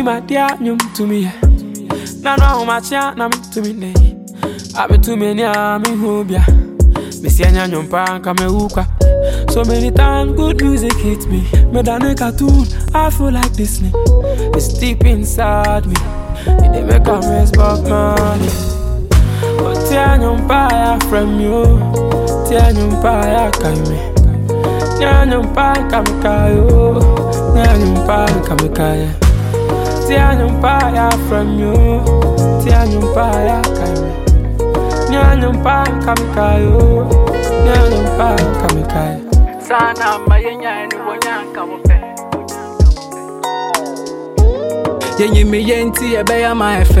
my dear, you to me. Now, no, my child, now to me. I be too many, I'm in Hobia. Miss Yanya, your pan, come a hookah. So many times, good music hits me. Me than a cartoon, I feel like Disney. It's deep inside me. It dey make a mess, but money. But tear your fire from you. Tear your fire, come me. Tear your fire, come kayo. Tear your fire, come kayo. Tear your fire from you. Tear your fire, come me. Tear your fire, come kayo. Tear your fire, come kayo. Sana mayenya ni wonyanka wope. Yenye me yenti ebeya my efe.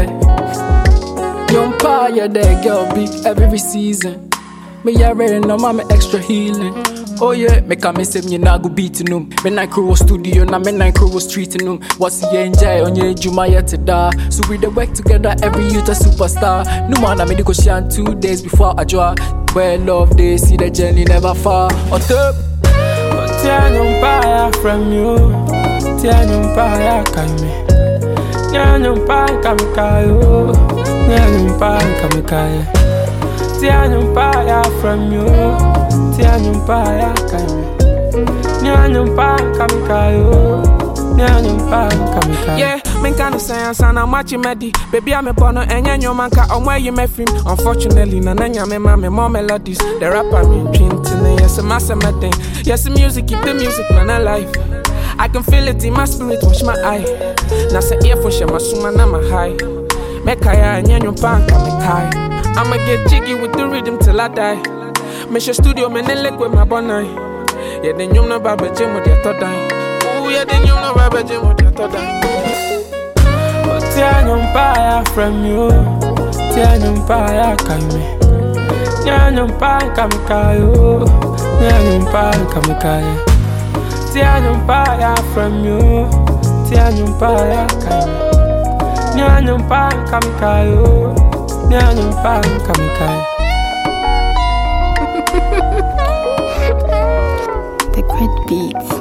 Yompa ya there girl be every season. Me ya ready no me extra healing. Oh yeah, me come say me na go beat num. Me na crew studio na me na crew street num. What's the enjoy on your juma yet to da. So we the work together every youth a superstar. No man I me go shine 2 days before I draw. Where love they see the journey never far. On top. Tear your fire from you. Tear your fire, come me. Tear your fire, come kayo. Tear your fire, come kayo. Tear your fire from you. Tear your fire, come me. Tear your fire, come kayo. Tear your fire, come kayo. Yeah, men can't say I'm watching Medi. Baby, I'm a bono and your man on where you met him. Unfortunately, Nanya, my more melodies. The rapper mean drinking, yes, a master thing. Yes, the music, keep the music, man, alive. I can feel it in my spirit, watch my eye. Now say earphone, share my suma, I'm a high. Mekaya and your pan, come high. I'ma get jiggy with the rhythm till I die. Make your studio, man, and leg with my bonai. Yeah, then you know Baba Jim with your third time. Oh, yeah, then you know Baba Jim with your third time. Tear your fire from you. Tear your fire, come me. Tear your fire, come kayo. Tear your fire, come kayo. Tear your fire from you. Tear your fire, come me. Tear your fire, come kayo. Tear your fire, come kayo. The Great Beats.